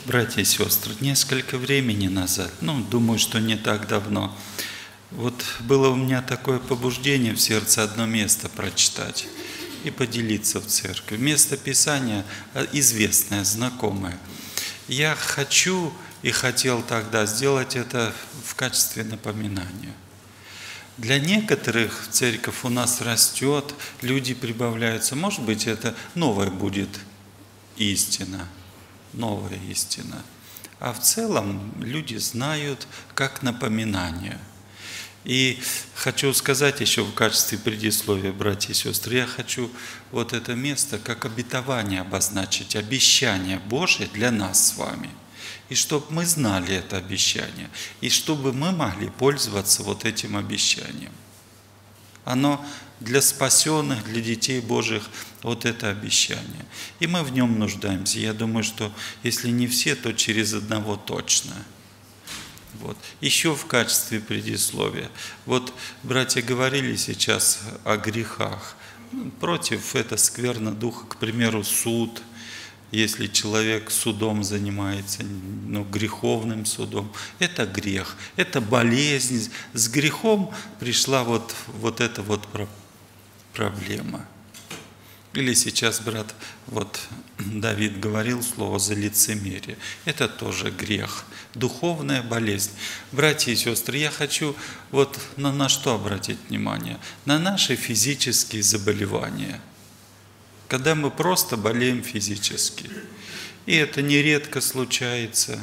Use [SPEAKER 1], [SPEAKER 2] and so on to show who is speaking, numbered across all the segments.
[SPEAKER 1] Братья и сестры, несколько времени назад, думаю, что не так давно, вот было у меня такое побуждение в сердце одно место прочитать и поделиться в церкви. Место Писания известное, знакомое. Я хочу и хотел тогда сделать это в качестве напоминания. Для некоторых церковь у нас растет, люди прибавляются. Может быть, это новая будет истина, новая истина. А в целом люди знают как напоминание. И хочу сказать еще в качестве предисловия, братья и сестры, я хочу вот это место как обетование обозначить, обещание Божие для нас с вами. И чтобы мы знали это обещание, и чтобы мы могли пользоваться вот этим обещанием. Оно для спасенных, для детей Божьих, вот это обещание. И мы в нем нуждаемся. Я думаю, что если не все, то через одного точно. Вот. Еще в качестве предисловия. Вот братья говорили сейчас о грехах. Против это скверно духа, к примеру, суд. Если человек судом занимается, греховным судом, это грех, это болезнь. С грехом пришла вот эта вот проблема. Или сейчас брат Давид говорил слово «за лицемерие». Это тоже грех, духовная болезнь. Братья и сестры, я хочу на что обратить внимание? На наши физические заболевания. Когда мы просто болеем физически. И это нередко случается.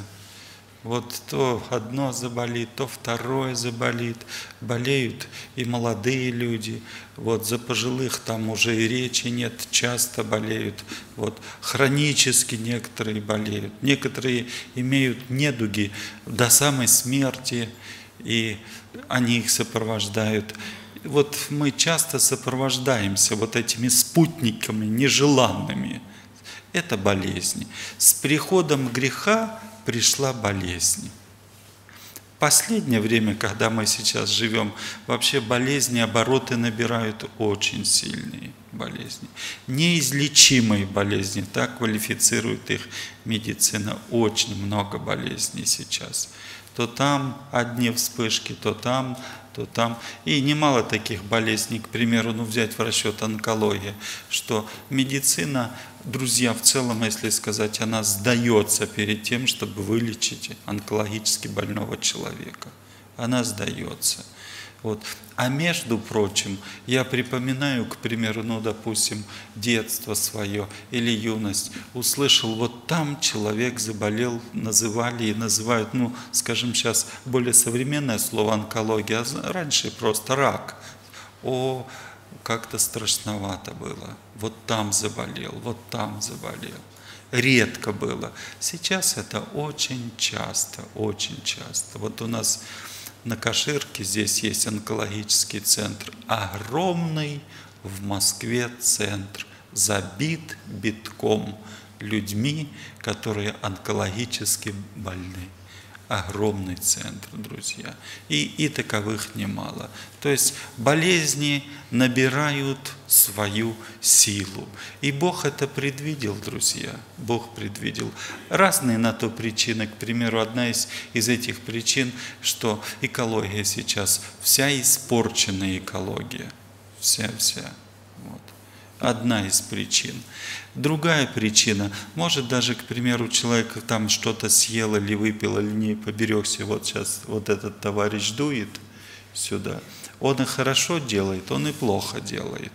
[SPEAKER 1] То одно заболит, то второе заболит. Болеют и молодые люди. За пожилых там уже и речи нет, часто болеют. Хронически некоторые болеют. Некоторые имеют недуги до самой смерти, и они их сопровождают. Мы часто сопровождаемся этими спутниками нежеланными. Это болезни. С приходом греха пришла болезнь. В последнее время, когда мы сейчас живем, вообще болезни, обороты набирают очень сильные болезни. Неизлечимые болезни, так квалифицирует их медицина. Очень много болезней сейчас. То там одни вспышки, то там. И немало таких болезней, к примеру, взять в расчет онкология, что медицина, друзья, в целом, если сказать, она сдается перед тем, чтобы вылечить онкологически больного человека. Она сдается. А между прочим, я припоминаю, к примеру, допустим, детство свое или юность, услышал, там человек заболел, называли и называют, скажем сейчас более современное слово онкология, а раньше просто рак. Как-то страшновато было. Там заболел. Редко было. Сейчас это очень часто, очень часто. У нас на Каширке здесь есть онкологический центр. Огромный в Москве центр. Забит битком людьми, которые онкологически больны. Огромный центр, друзья. И таковых немало. То есть болезни набирают свою силу. И Бог это предвидел, друзья. Бог предвидел. Разные на то причины. К примеру, одна из этих причин, что экология сейчас, вся испорченная экология. Вся. Одна из причин. Другая причина, может даже, к примеру, человек там что-то съел или выпил, или не поберегся, сейчас этот товарищ дует сюда. Он и хорошо делает, он и плохо делает.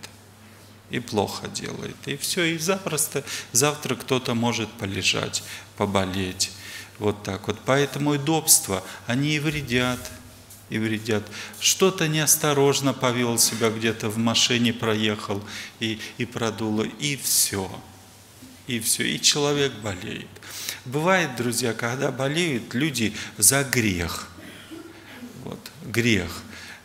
[SPEAKER 1] И все, и запросто завтра кто-то может полежать, поболеть. Поэтому удобства, они и вредят. Что-то неосторожно повел себя, где-то в машине проехал и продуло, и все. И человек болеет. Бывает, друзья, когда болеют люди за грех. Грех.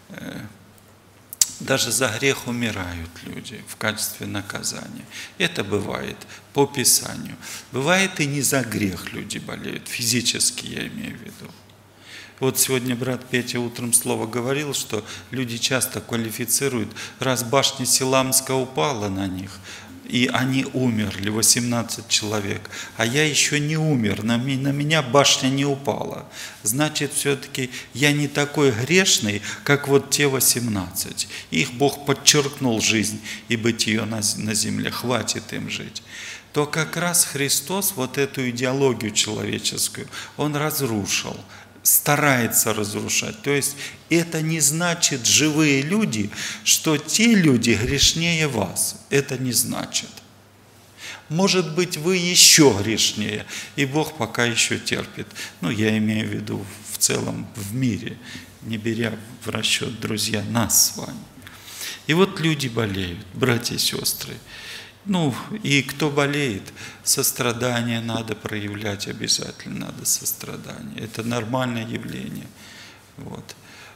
[SPEAKER 1] Даже за грех умирают люди в качестве наказания. Это бывает по Писанию. Бывает и не за грех люди болеют, физически я имею в виду. Сегодня брат Петя утром слово говорил, что люди часто квалифицируют, раз башня Силамская упала на них, и они умерли, 18 человек, а я еще не умер, на меня башня не упала. Значит, все-таки я не такой грешный, как вот те 18. Их Бог подчеркнул жизнь и бытие на земле, хватит им жить. То как раз Христос вот эту идеологию человеческую, Он разрушил, старается разрушать. То есть это не значит, живые люди, что те люди грешнее вас. Это не значит. Может быть, вы еще грешнее, и Бог пока еще терпит. Ну, я имею в виду в целом в мире, не беря в расчет, друзья, нас с вами. И вот люди болеют, братья и сестры. Ну, и кто болеет, сострадание надо проявлять обязательно, надо сострадание. Это нормальное явление. Вот.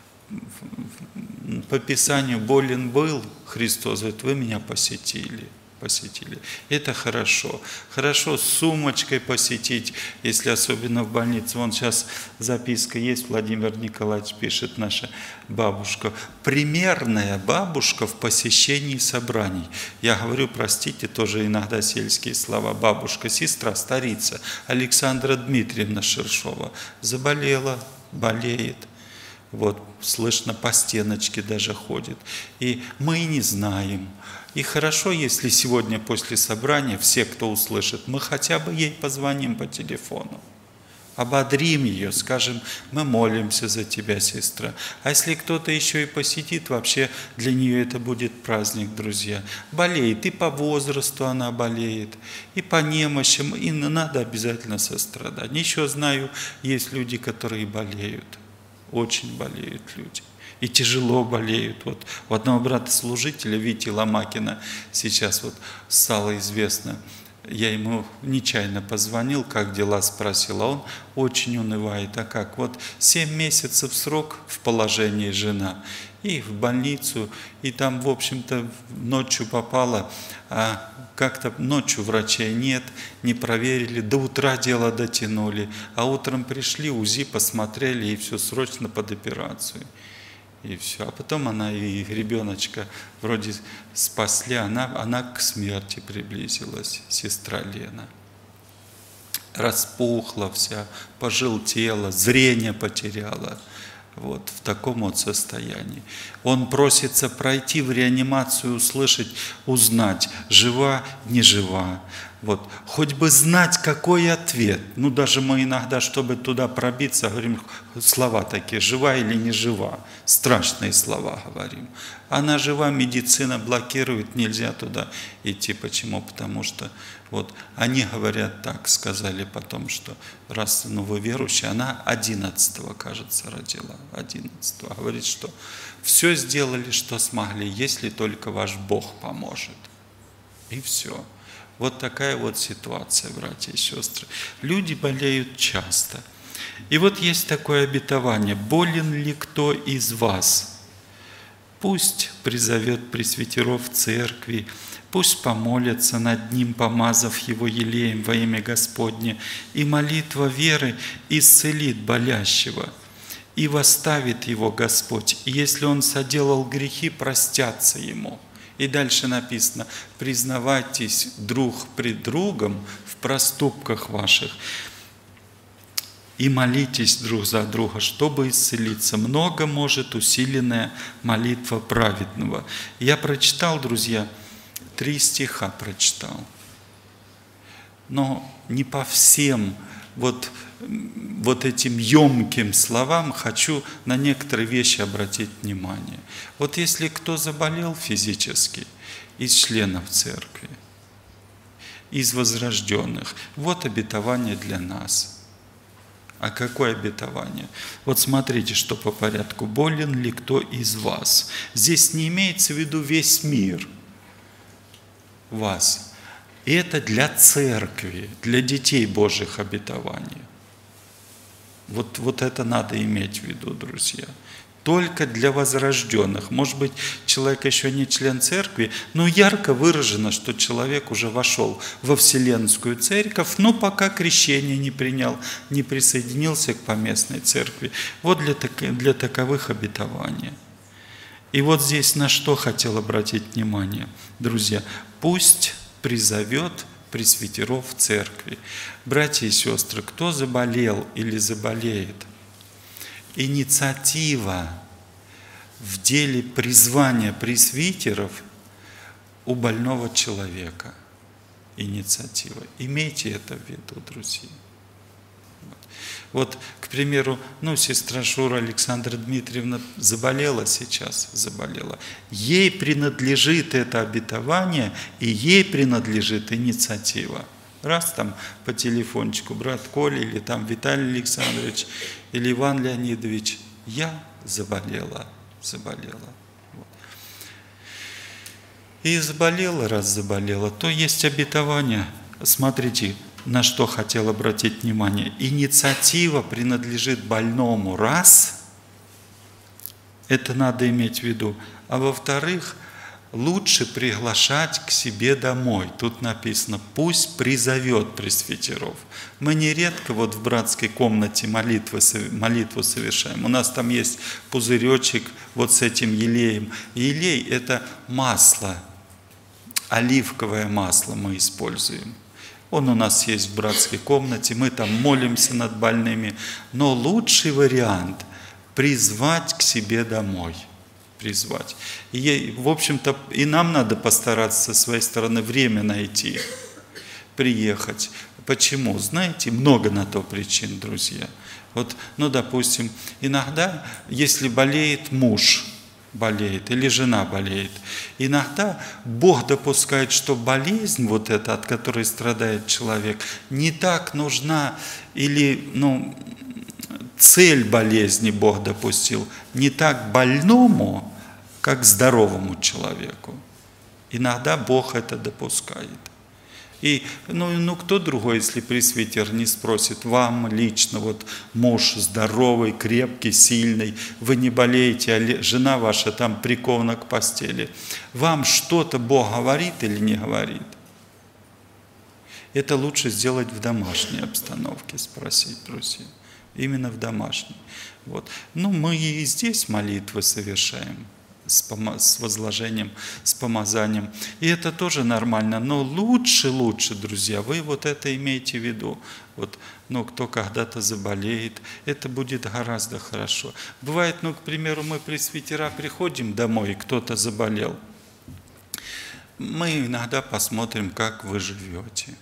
[SPEAKER 1] По Писанию болен был Христос, говорит, вы меня посетили. Это хорошо. Хорошо с сумочкой посетить, если особенно в больнице. Вон сейчас записка есть, Владимир Николаевич пишет, наша бабушка. Примерная бабушка в посещении собраний. Я говорю, простите, тоже иногда сельские слова. Бабушка, сестра, старица Александра Дмитриевна Шершова заболела, болеет. Вот, слышно, по стеночке даже ходит. И мы не знаем. И хорошо, если сегодня после собрания все, кто услышит, мы хотя бы ей позвоним по телефону. Ободрим ее, скажем, мы молимся за тебя, сестра. А если кто-то еще и посетит, вообще для нее это будет праздник, друзья. Болеет, и по возрасту она болеет, и по немощам, и надо обязательно сострадать. Еще знаю, есть люди, которые болеют, очень болеют люди. И тяжело болеют. Вот у одного брата-служителя, Вити Ломакина, сейчас вот стало известно, я ему нечаянно позвонил, как дела, спросил, а он очень унывает. А как? Вот 7 месяцев срок в положении жена, и в больницу, и там, в общем-то, ночью попала, а как-то ночью врачей нет, не проверили, до утра дело дотянули, а утром пришли, УЗИ посмотрели, и все срочно под операцию. И все. А потом она и ребеночка вроде спасли, она к смерти приблизилась, сестра Лена. Распухла вся, пожелтела, зрение потеряла. Вот в таком вот состоянии. Он просится пройти в реанимацию, услышать, узнать, жива, не жива. Вот. Хоть бы знать, какой ответ. Ну, даже мы иногда, чтобы туда пробиться, говорим слова такие, жива или не жива. Страшные слова говорим. Она жива, медицина блокирует, нельзя туда идти. Почему? Потому что вот они говорят так, сказали потом, что раз вы верующие, она 11-го, кажется, родила. 11-го. Говорит, что все сделали, что смогли, если только ваш Бог поможет. И все. Вот такая вот ситуация, братья и сестры. Люди болеют часто. И вот есть такое обетование. Болен ли кто из вас? Пусть призовет пресвитеров церкви, пусть помолятся над ним, помазав его елеем во имя Господне, и молитва веры исцелит болящего, и восставит его Господь. И если он соделал грехи, простятся ему. И дальше написано, признавайтесь друг пред другом в проступках ваших и молитесь друг за друга, чтобы исцелиться. Много может усиленная молитва праведного. Я прочитал, друзья, 3 стиха прочитал. Но не по всем вот этим емким словам хочу на некоторые вещи обратить внимание. Вот если кто заболел физически из членов церкви, из возрожденных, вот обетование для нас. А какое обетование? Вот смотрите, что по порядку. Болен ли кто из вас? Здесь не имеется в виду весь мир вас. И это для церкви, для детей Божьих обетований. Вот это надо иметь в виду, друзья. Только для возрожденных. Может быть, человек еще не член церкви, но ярко выражено, что человек уже вошел во Вселенскую церковь, но пока крещение не принял, не присоединился к поместной церкви. Вот для таковых обетования. И вот здесь на что хотел обратить внимание, друзья. Пусть призовет пресвитеров в церкви. Братья и сестры, кто заболел или заболеет, инициатива в деле призвания пресвитеров у больного человека. Инициатива. Имейте это в виду, друзья. Вот, к примеру, сестра Шура Александра Дмитриевна заболела сейчас, Ей принадлежит это обетование, и ей принадлежит инициатива. Раз там по телефончику брат Коля, или там Виталий Александрович, или Иван Леонидович, я заболела. Вот. И раз заболела, то есть обетование. Смотрите, на что хотел обратить внимание. Инициатива принадлежит больному, раз, это надо иметь в виду. А во-вторых, лучше приглашать к себе домой. Тут написано, пусть призовет пресвитеров. Мы нередко вот в братской комнате молитву совершаем. У нас там есть пузыречек вот с этим елеем. Елей – это масло, оливковое масло мы используем. Он у нас есть в братской комнате, мы там молимся над больными. Но лучший вариант – призвать к себе домой. Призвать. И, в общем-то, и нам надо постараться со своей стороны время найти, приехать. Почему? Знаете, много на то причин, друзья. Вот, допустим, иногда, если болеет муж, или жена болеет. Иногда Бог допускает, что болезнь вот эта, от которой страдает человек, не так нужна, или цель болезни Бог допустил не так больному, как здоровому человеку. Иногда Бог это допускает. И, кто другой, если пресвитер не спросит, вам лично, вот муж здоровый, крепкий, сильный, вы не болеете, а жена ваша там прикована к постели, вам что-то Бог говорит или не говорит? Это лучше сделать в домашней обстановке, спросить, друзья. Именно в домашней. Вот. Мы и здесь молитвы совершаем. С возложением, с помазанием. И это тоже нормально. Но лучше, друзья, вы вот это имейте в виду. Вот, кто когда-то заболеет, это будет гораздо хорошо. Бывает, к примеру, мы пресвитера приходим домой, и кто-то заболел. Мы иногда посмотрим, как вы живете.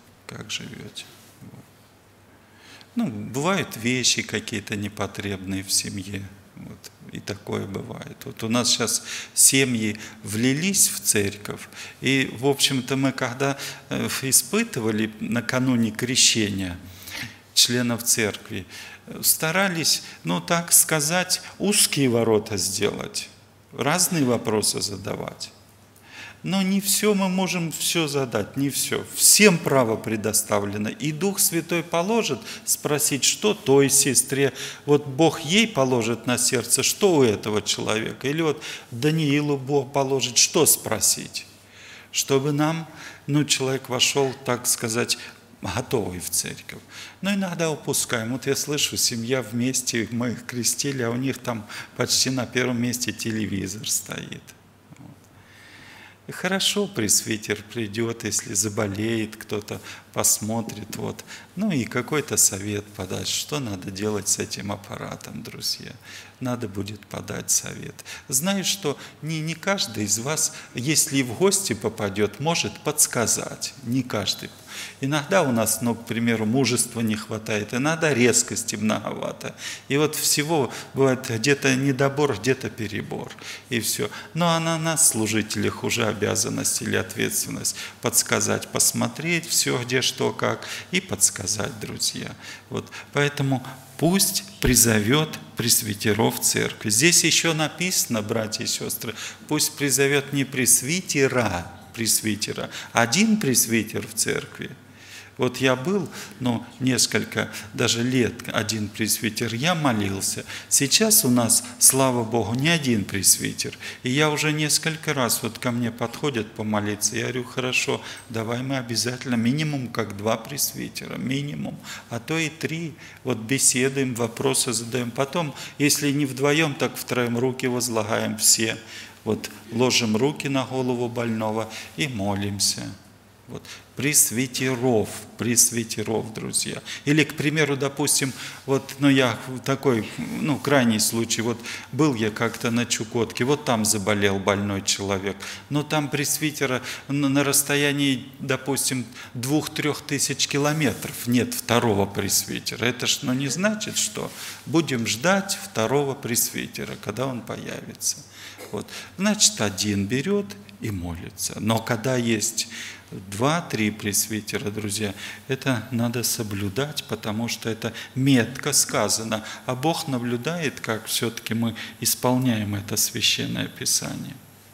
[SPEAKER 1] Вот. Бывают вещи какие-то непотребные в семье. Вот. И такое бывает. Вот у нас сейчас семьи влились в церковь, и, в общем-то, мы когда испытывали накануне крещения членов церкви, старались, так сказать, узкие ворота сделать, разные вопросы задавать. Но не все мы можем задать, не все. Всем право предоставлено. И Дух Святой положит спросить, что той сестре, вот Бог ей положит на сердце, что у этого человека. Или вот Даниилу Бог положит, что спросить. Чтобы нам, человек вошел, так сказать, готовый в церковь. Но иногда упускаем. Вот я слышу, семья вместе, мы их крестили, а у них там почти на первом месте телевизор стоит. И хорошо, пресвитер придет, если заболеет, кто-то посмотрит. Вот. И какой-то совет подать, что надо делать с этим аппаратом, друзья. Надо будет подать совет. Знаю, что не каждый из вас, если в гости попадет, может подсказать. Не каждый. Иногда у нас, к примеру, мужества не хватает, иногда резкости многовато. И вот всего бывает где-то недобор, где-то перебор. И все. А на нас, служителях, уже обязанность или ответственность подсказать, посмотреть все, где, что, как, и подсказать, друзья. Вот. Поэтому пусть призовет пресвитеров в церкви. Здесь еще написано, братья и сестры, пусть призовет не пресвитера, один пресвитер в церкви. Вот я был, несколько даже лет один пресвитер, я молился. Сейчас у нас, слава Богу, не один пресвитер. И я уже несколько раз ко мне подходят помолиться. Я говорю, хорошо, давай мы обязательно минимум как 2 пресвитера, минимум, а то и 3. Вот беседуем, вопросы задаем. Потом, если не вдвоем, так втроем руки возлагаем все. Вот ложим руки на голову больного и молимся. Вот. Пресвитеров, друзья. Или, к примеру, допустим, вот, я такой, крайний случай, вот был я как-то на Чукотке, вот там заболел больной человек, но там пресвитера на расстоянии, допустим, 2-3 тысяч километров нет второго пресвитера. Это ж, не значит, что будем ждать второго пресвитера, когда он появится. Вот. Значит, один берет и молится. Но когда есть 2-3 пресвитера, друзья, это надо соблюдать, потому что это метко сказано. А Бог наблюдает, как все-таки мы исполняем это священное Писание.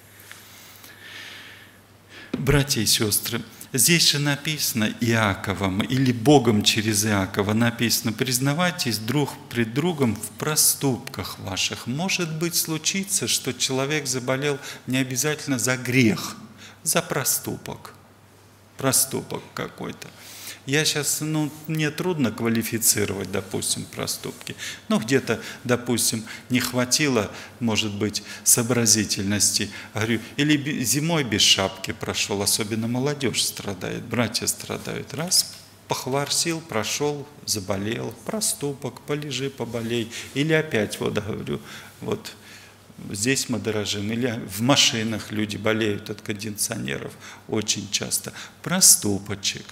[SPEAKER 1] Братья и сестры, здесь же написано Иаковом, или Богом через Иакова написано: признавайтесь друг пред другом в проступках ваших. Может быть, случится, что человек заболел не обязательно за грех, за проступок. Проступок какой-то. Я сейчас, мне трудно квалифицировать, допустим, проступки. Где-то, допустим, не хватило, может быть, сообразительности. Говорю, или зимой без шапки прошел, особенно молодежь страдает, братья страдают. Раз, похварсил, прошел, заболел, проступок, полежи, поболей. Или опять, говорю, здесь мы дорожим. Или в машинах люди болеют от кондиционеров очень часто. Проступочек.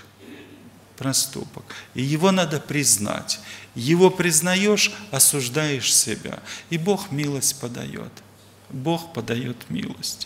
[SPEAKER 1] И его надо признать. Его признаешь, осуждаешь себя. И Бог милость подает. Бог подает милость.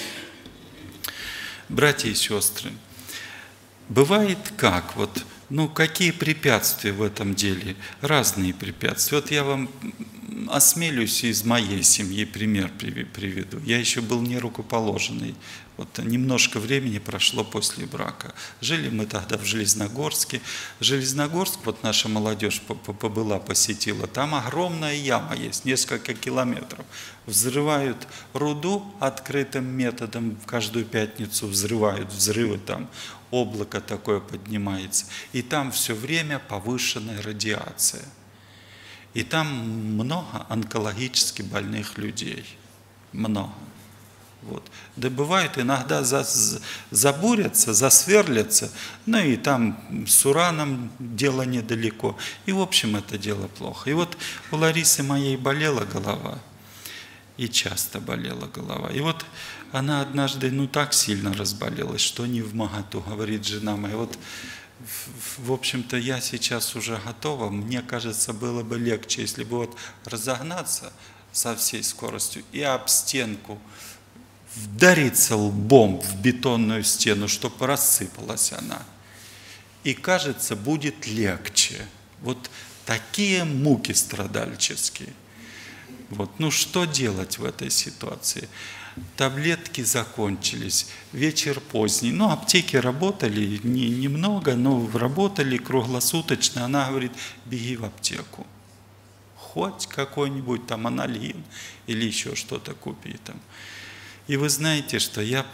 [SPEAKER 1] Братья и сестры, бывает как? Какие препятствия в этом деле? Разные препятствия. Я вам осмелюсь из моей семьи пример приведу. Я еще был нерукоположенный. Немножко времени прошло после брака. Жили мы тогда в Железногорске. Железногорск, наша молодежь побыла, посетила. Там огромная яма есть, несколько километров. Взрывают руду открытым методом. Каждую пятницу взрывают, взрывы там. Облако такое поднимается. И там все время повышенная радиация. И там много онкологически больных людей. Много. Да бывает, иногда забурятся, засверлятся, и там с ураном дело недалеко. И, в общем, это дело плохо. И у Ларисы моей болела голова. И часто болела голова. И она однажды, так сильно разболелась, что не вмоготу, говорит жена моя. В общем-то, я сейчас уже готова. Мне кажется, было бы легче, если бы разогнаться со всей скоростью и об стенку вдариться лбом в бетонную стену, чтобы рассыпалась она. И, кажется, будет легче. Такие муки страдальческие. Что делать в этой ситуации? Таблетки закончились, вечер поздний. Аптеки работали немного, но работали круглосуточно. Она говорит: беги в аптеку. Хоть какой-нибудь там анальгин или еще что-то купи там. И вы знаете, что я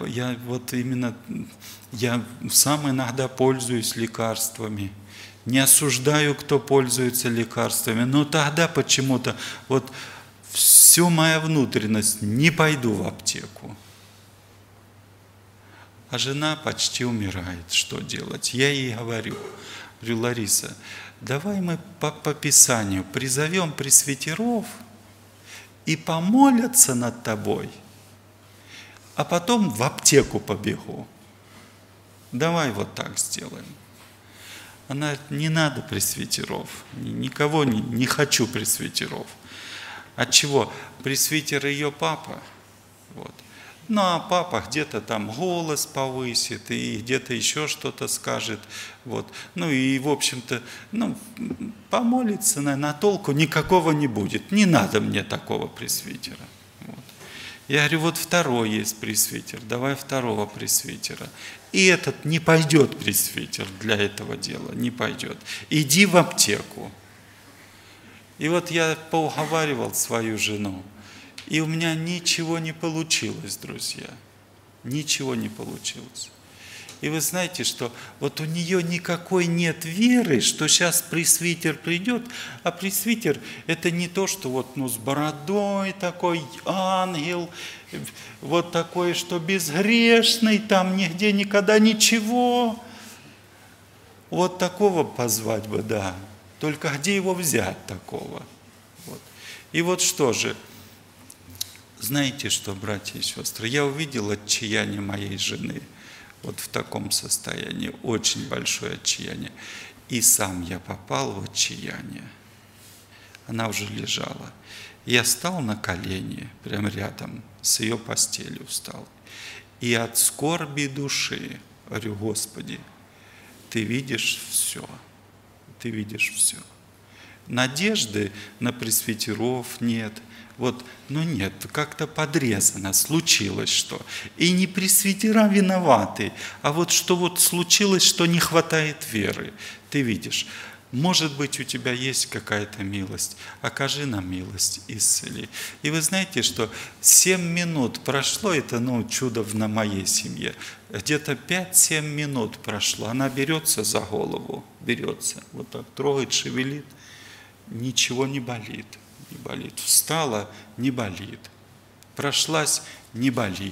[SPEAKER 1] сам иногда пользуюсь лекарствами. Не осуждаю, кто пользуется лекарствами, но тогда почему-то всю моя внутренность: не пойду в аптеку. А жена почти умирает. Что делать? Я ей говорю: Лариса, давай мы по Писанию призовем пресвитеров и помолятся над тобой, а потом в аптеку побегу. Давай так сделаем. Она: не надо пресвитеров, никого не хочу пресвитеров. Отчего? Пресвитер ее папа. А папа где-то там голос повысит и где-то еще что-то скажет. И, в общем-то, помолиться на толку никакого не будет. Не надо мне такого пресвитера. Я говорю: второй есть пресвитер, давай второго пресвитера. И этот не пойдет пресвитер для этого дела, не пойдет. Иди в аптеку. И я поуговаривал свою жену, и у меня ничего не получилось, друзья. Ничего не получилось. И вы знаете, что вот у нее никакой нет веры, что сейчас пресвитер придет, а пресвитер это не то, что вот с бородой такой ангел, вот такой, что безгрешный, там нигде никогда ничего. Вот такого позвать бы, да. Только где его взять такого? Вот. И вот что же, знаете что, братья и сестры, я увидел отчаяние моей жены вот в таком состоянии, очень большое отчаяние. И сам я попал в отчаяние. Она уже лежала. Я стал на колени, прямо рядом, с ее постелью встал. И от скорби души говорю: Господи, Ты видишь все. Ты видишь все. Надежды на пресвитеров нет. Вот, нет, как-то подрезано, случилось что. И не пресвитера виноваты, а вот что вот случилось, что не хватает веры. Ты видишь, может быть, у тебя есть какая-то милость, окажи нам милость, исцели. И вы знаете, что 7 минут прошло, это чудо на моей семье, где-то 5-7 минут прошло, она берется за голову, берется, вот так трогает, шевелит, ничего не болит. Не болит. Встала, не болит. Прошлась, не болит.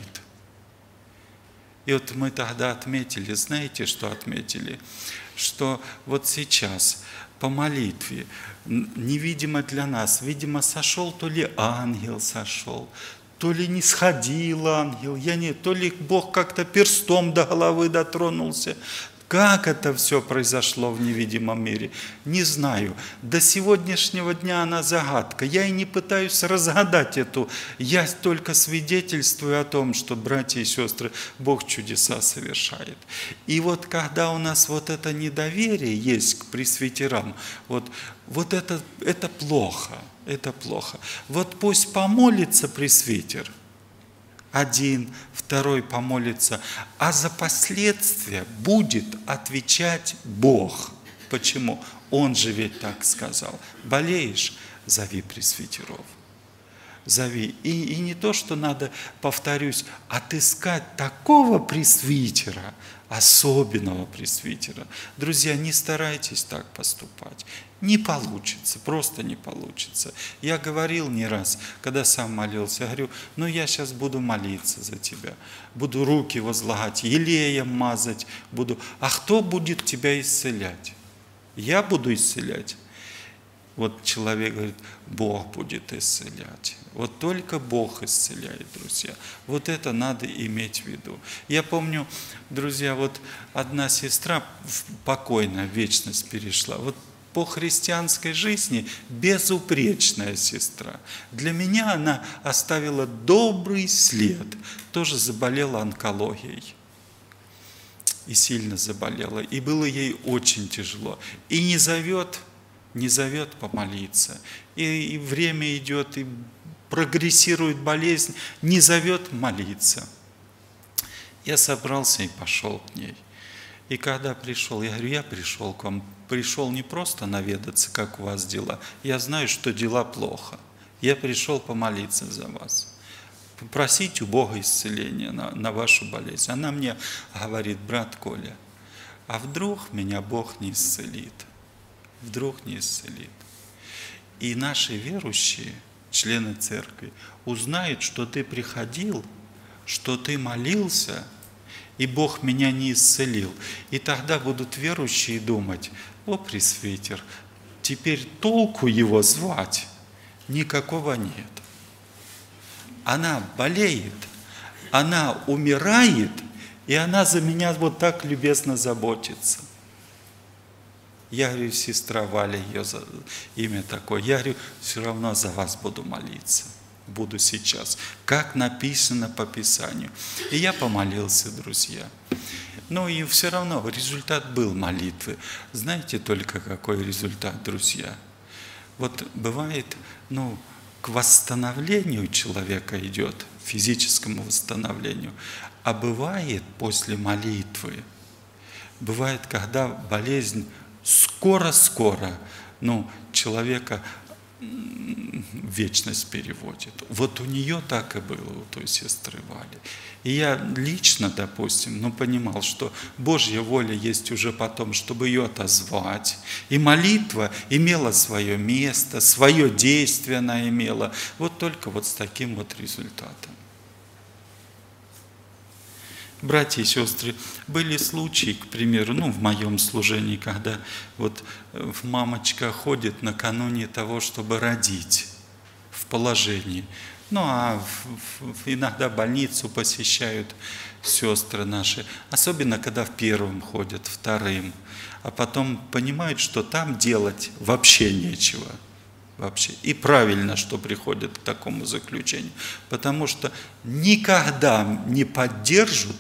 [SPEAKER 1] И вот мы тогда отметили, знаете, что отметили? Что вот сейчас по молитве, невидимо для нас, видимо, сошел, то ли ангел сошел, то ли не сходил ангел, то ли Бог как-то перстом до головы дотронулся. Как это все произошло в невидимом мире, не знаю. До сегодняшнего дня она загадка. Я и не пытаюсь разгадать эту. Я только свидетельствую о том, что, братья и сестры, Бог чудеса совершает. И вот когда у нас вот это недоверие есть к пресвитерам, вот это плохо, это плохо. Вот пусть помолится пресвитер, один, второй помолится, а за последствия будет отвечать Бог. Почему? Он же ведь так сказал. Болеешь? Зови пресвитеров. Зови. И не то, что надо, повторюсь, отыскать такого пресвитера, особенного пресвитера. Друзья, не старайтесь так поступать. Не получится, просто не получится. Я говорил не раз, когда сам молился, говорю, я сейчас буду молиться за тебя, буду руки возлагать, елеем мазать буду. А кто будет тебя исцелять? Я буду исцелять? Вот человек говорит, Бог будет исцелять. Вот только Бог исцеляет, друзья. Вот это надо иметь в виду. Я помню, друзья, вот одна сестра покойно в вечность перешла. Вот по христианской жизни безупречная сестра. Для меня она оставила добрый след. Тоже заболела онкологией. И сильно заболела. И было ей очень тяжело. И не зовет помолиться. И время идет, и прогрессирует болезнь, не зовет молиться. Я собрался и пошел к ней. И когда пришел, я говорю, я пришел к вам. Пришел не просто наведаться, как у вас дела. Я знаю, что дела плохо. Я пришел помолиться за вас. Попросить у Бога исцеления на вашу болезнь. Она мне говорит, брат Коля, а вдруг меня Бог не исцелит? Вдруг не исцелит. И наши верующие, члены церкви, узнают, что ты приходил, что ты молился, и Бог меня не исцелил. И тогда будут верующие думать, о, пресвитер, теперь толку его звать никакого нет. Она болеет, она умирает, и она за меня вот так любезно заботится. Я говорю, сестра Валя, ее имя такое. Я говорю, все равно за вас буду молиться. Буду сейчас. Как написано по Писанию. И я помолился, друзья. И все равно результат был молитвы. Знаете только какой результат, друзья? Вот бывает, к восстановлению человека идет, физическому восстановлению. А бывает после молитвы, бывает, когда болезнь скоро-скоро, человека в вечность переводит. Вот у нее так и было, у той сестры Вали. И я лично, допустим, понимал, что Божья воля есть уже потом, чтобы ее отозвать. И молитва имела свое место, свое действие она имела. Вот только вот с таким вот результатом. Братья и сестры, были случаи, к примеру, в моем служении, когда вот мамочка ходит накануне того, чтобы родить в положении. Иногда больницу посещают сестры наши, особенно когда в первом ходят, вторым, а потом понимают, что там делать вообще нечего. Вообще. И правильно, что приходят к такому заключению, потому что никогда не поддержат,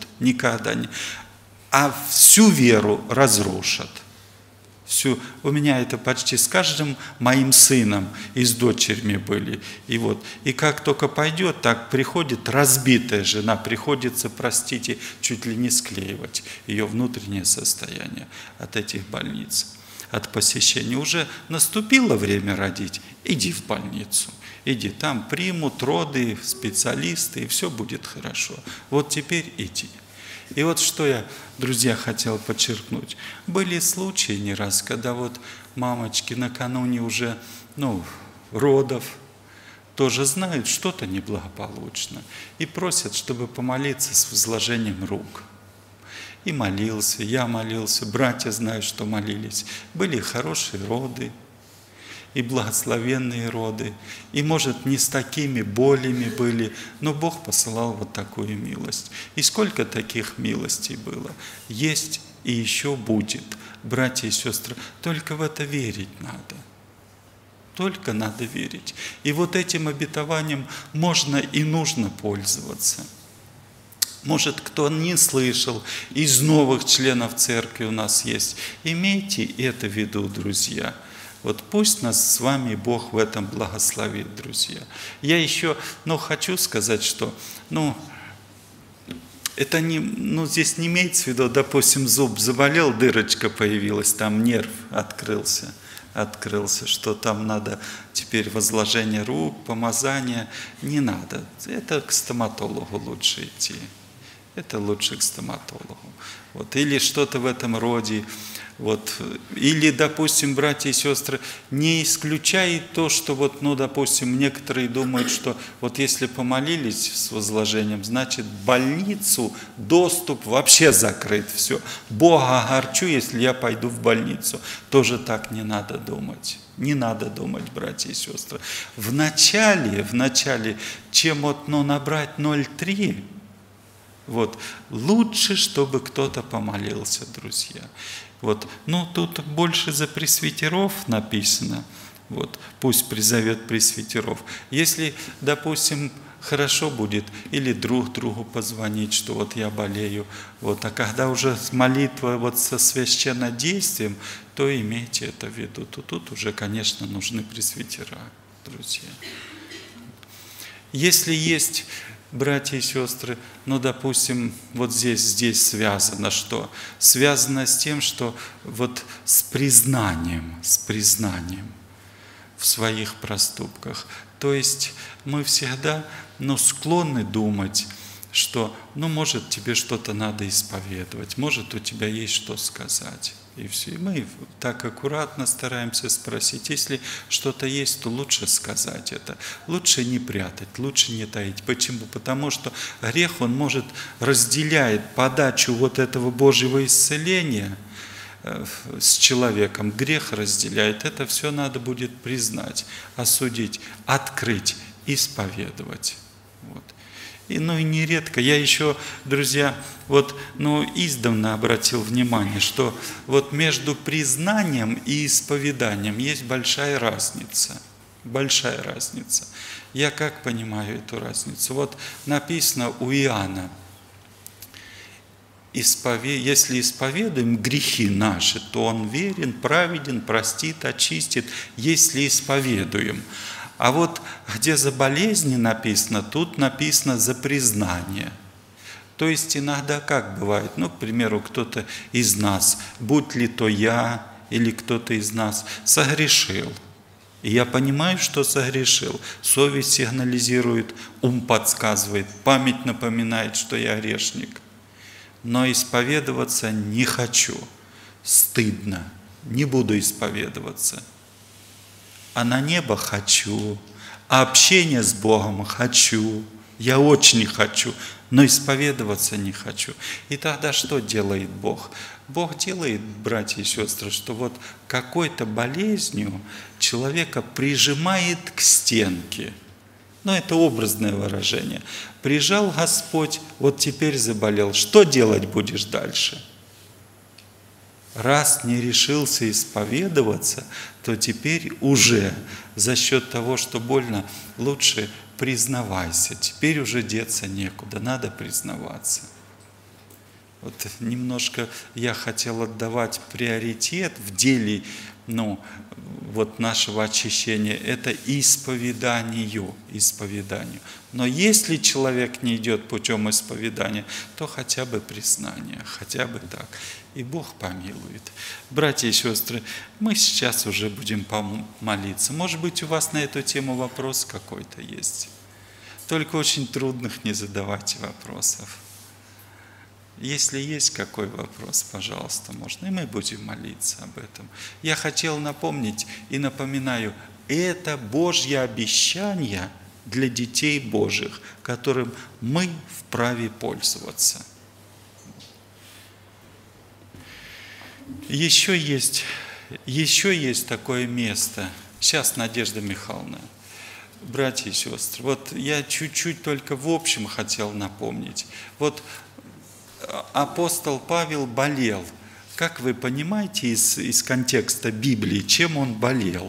[SPEAKER 1] а всю веру разрушат. У меня это почти с каждым моим сыном и с дочерьми были. И как только пойдет, так приходит разбитая жена, приходится, простите, чуть ли не склеивать ее внутреннее состояние от этих больниц. От посещения. Уже наступило время родить, иди в больницу. Иди, там примут роды, специалисты, и все будет хорошо. Вот теперь иди. И вот что я, друзья, хотел подчеркнуть. Были случаи не раз, когда вот мамочки накануне уже, родов, тоже знают, что-то неблагополучно, и просят, чтобы помолиться с возложением рук. И молился, я молился, братья знают, что молились. Были хорошие роды, и благословенные роды, и, может, не с такими болями были, но Бог посылал вот такую милость. И сколько таких милостей было, есть и еще будет, братья и сестры, только в это верить надо. Только надо верить. И вот этим обетованием можно и нужно пользоваться. Может, кто не слышал, из новых членов церкви у нас есть. Имейте это в виду, друзья. Вот пусть нас с вами Бог в этом благословит, друзья. Я еще, хочу сказать, что, это не, здесь не имеется в виду, допустим, зуб заболел, дырочка появилась, там нерв открылся, что там надо теперь возложение рук, помазание. Не надо. Это к стоматологу лучше идти. Это лучше к стоматологу. Или что-то в этом роде. Или, допустим, братья и сестры, не исключает то, что допустим, некоторые думают, что если помолились с возложением, значит, в больницу доступ вообще закрыт, все. Бога огорчу, если я пойду в больницу. Тоже так не надо думать. Не надо думать, братья и сестры. В начале, чем набрать 0,3, лучше, чтобы кто-то помолился, друзья. Тут больше за пресвитеров написано. Пусть призовет пресвитеров. Если, допустим, хорошо будет, или друг другу позвонить, что я болею. А когда уже молитва со священнодействием, то имейте это в виду. Тут уже, конечно, нужны пресвитера, друзья. Если есть, братья и сестры, допустим, здесь связано что? Связано с тем, что с признанием в своих проступках. То есть мы всегда, склонны думать, что, может, тебе что-то надо исповедовать, может, у тебя есть что сказать. И все. И мы так аккуратно стараемся спросить. Если что-то есть, то лучше сказать это. Лучше не прятать, лучше не таить. Почему? Потому что грех, он разделяет подачу этого Божьего исцеления с человеком. Грех разделяет. Это все надо будет признать, осудить, открыть, исповедовать. И нередко, я еще, друзья, издавна обратил внимание, что между признанием и исповеданием есть большая разница. Большая разница. Я как понимаю эту разницу? Написано у Иоанна, если исповедуем грехи наши, то Он верен, праведен, простит, очистит, если исповедуем. А где за болезни написано, тут написано за признание. То есть иногда как бывает, к примеру, кто-то из нас, будь ли то я или кто-то из нас, согрешил. И я понимаю, что согрешил. Совесть сигнализирует, ум подсказывает, память напоминает, что я грешник. Но исповедоваться не хочу. Стыдно. Не буду исповедоваться. А на небо хочу. А общение с Богом хочу. Я очень хочу. Но исповедоваться не хочу. И тогда что делает Бог? Бог делает, братья и сестры, что вот какой-то болезнью человека прижимает к стенке. Но это образное выражение. Прижал Господь, вот теперь заболел. Что делать будешь дальше? Раз не решился исповедоваться, то теперь уже за счет того, что больно, лучше признавайся. Теперь уже деться некуда, надо признаваться. Вот немножко я хотел отдавать приоритет в деле вот нашего очищения, это исповеданию. Но если человек не идет путем исповедания, то хотя бы признание, хотя бы так. И Бог помилует. Братья и сестры, мы сейчас уже будем молиться. Может быть, у вас на эту тему вопрос какой-то есть. Только очень трудных не задавайте вопросов. Если есть какой вопрос, пожалуйста, можно, и мы будем молиться об этом. Я хотел напомнить и напоминаю, это Божье обещание для детей Божьих, которым мы вправе пользоваться. Еще есть такое место. Сейчас, Надежда Михайловна. Братья и сестры, вот я чуть-чуть только в общем хотел напомнить. Вот апостол Павел болел. Как вы понимаете из контекста Библии, чем он болел?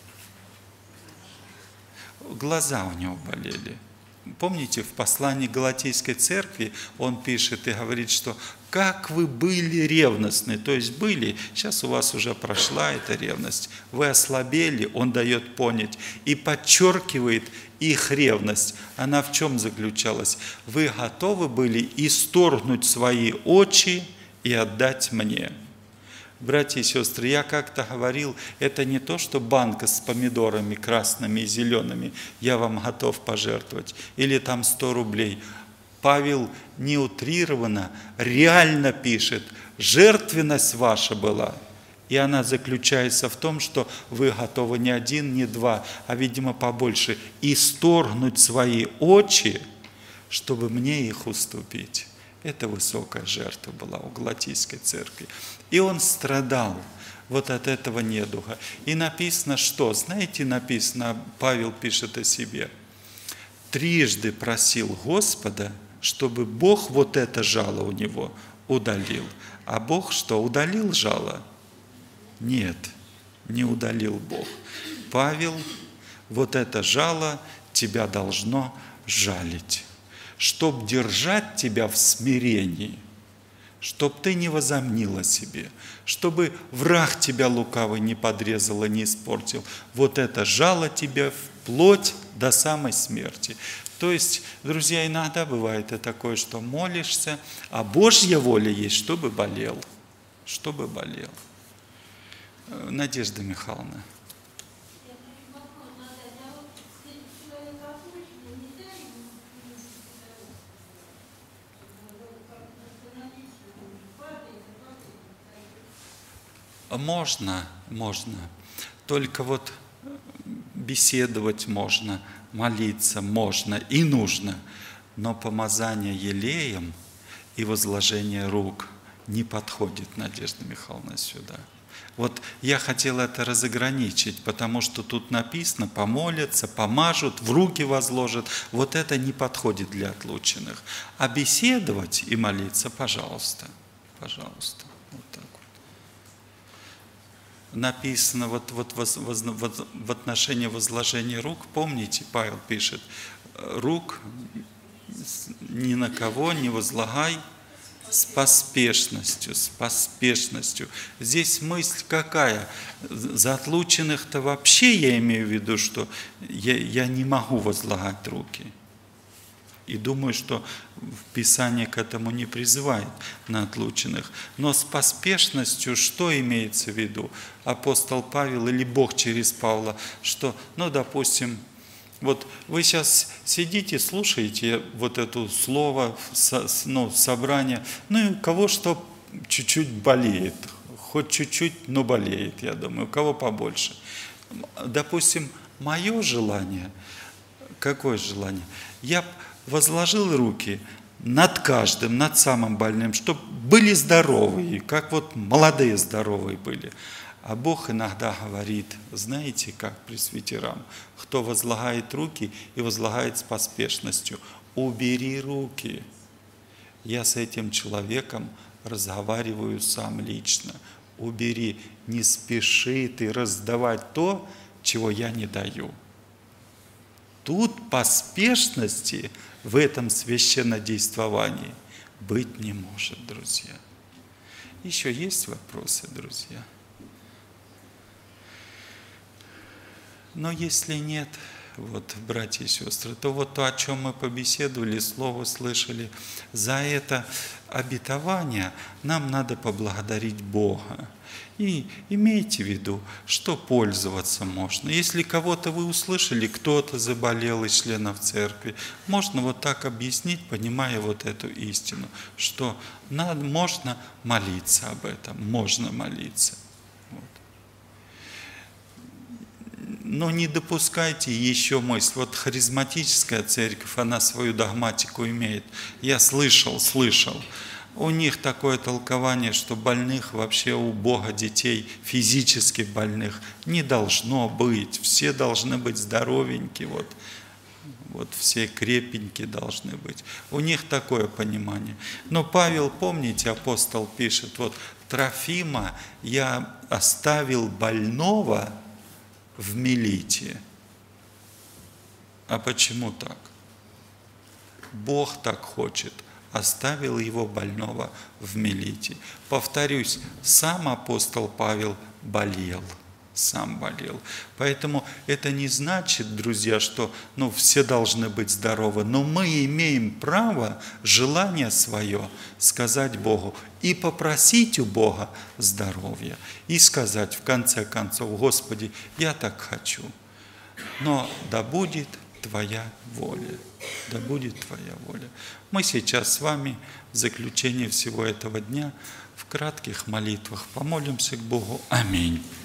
[SPEAKER 1] Глаза у него болели. Помните, в послании к Галатийской церкви он пишет и говорит, что «как вы были ревностны», то есть были, сейчас у вас уже прошла эта ревность, вы ослабели, он дает понять, и подчеркивает их ревность. Она в чем заключалась? Вы готовы были исторгнуть свои очи и отдать мне. Братья и сестры, я как-то говорил, это не то, что банка с помидорами красными и зелеными, я вам готов пожертвовать, или там 100 рублей. Павел не утрированно, реально пишет, жертвенность ваша была. И она заключается в том, что вы готовы не один, не два, а, видимо, побольше, исторгнуть свои очи, чтобы мне их уступить. Это высокая жертва была у Галатийской церкви. И он страдал вот от этого недуга. И написано что? Знаете, написано, Павел пишет о себе. Трижды просил Господа, чтобы Бог вот это жало у него удалил. А Бог что, удалил жало? Нет, не удалил Бог. Павел, вот это жало тебя должно жалить, чтоб держать тебя в смирении, чтоб ты не возомнил о себе, чтобы враг тебя лукавый не подрезал и не испортил. Вот это жало тебя вплоть до самой смерти. То есть, друзья, иногда бывает и такое, что молишься, а Божья воля есть, чтобы болел. Чтобы болел. Надежда Михайловна. Можно. Только вот беседовать можно, молиться можно и нужно. Но помазание елеем и возложение рук не подходит, Надежда Михайловна, сюда. Вот я хотел это разограничить, потому что тут написано, помолятся, помажут, в руки возложат. Вот это не подходит для отлученных. А беседовать и молиться, пожалуйста. Пожалуйста. Вот так вот. Написано в отношении возложения рук, помните, Павел пишет, рук ни на кого не возлагай, с поспешностью. Здесь мысль какая? За отлученных-то вообще я имею в виду, что я не могу возлагать руки. И думаю, что Писание к этому не призывает на отлученных. Но с поспешностью что имеется в виду? Апостол Павел или Бог через Павла, что, допустим, вот вы сейчас сидите, слушаете вот это слово, собрание, и у кого что чуть-чуть болеет, хоть чуть-чуть, но болеет, я думаю, у кого побольше. Допустим, мое желание, какое желание? Я возложил руки над каждым, над самым больным, чтобы были здоровые, как вот молодые здоровые были. А Бог иногда говорит, знаете, как пресвитерам, кто возлагает руки и возлагает с поспешностью, убери руки. Я с этим человеком разговариваю сам лично. Убери, не спеши ты раздавать то, чего я не даю. Тут поспешности в этом священнодействовании быть не может, друзья. Еще есть вопросы, друзья? Но если нет, братья и сестры, то то, о чем мы побеседовали, слово слышали, за это обетование нам надо поблагодарить Бога. И имейте в виду, что пользоваться можно. Если кого-то вы услышали, кто-то заболел из членов церкви, можно так объяснить, понимая эту истину, что можно молиться об этом, можно молиться. Но не допускайте еще мысль. Харизматическая церковь, она свою догматику имеет. Я слышал. У них такое толкование, что больных вообще у Бога детей, физически больных, не должно быть. Все должны быть здоровенькие, все крепенькие должны быть. У них такое понимание. Но Павел, помните, апостол пишет, Трофима я оставил больного в Милите. А почему так? Бог так хочет. Оставил его больного в Милите. Повторюсь, сам апостол Павел болел. Сам болел. Поэтому это не значит, друзья, что все должны быть здоровы. Но мы имеем право, желание свое сказать Богу и попросить у Бога здоровья. И сказать в конце концов, Господи, я так хочу. Но да будет Твоя воля. Да будет Твоя воля. Мы сейчас с вами в заключение всего этого дня в кратких молитвах помолимся к Богу. Аминь.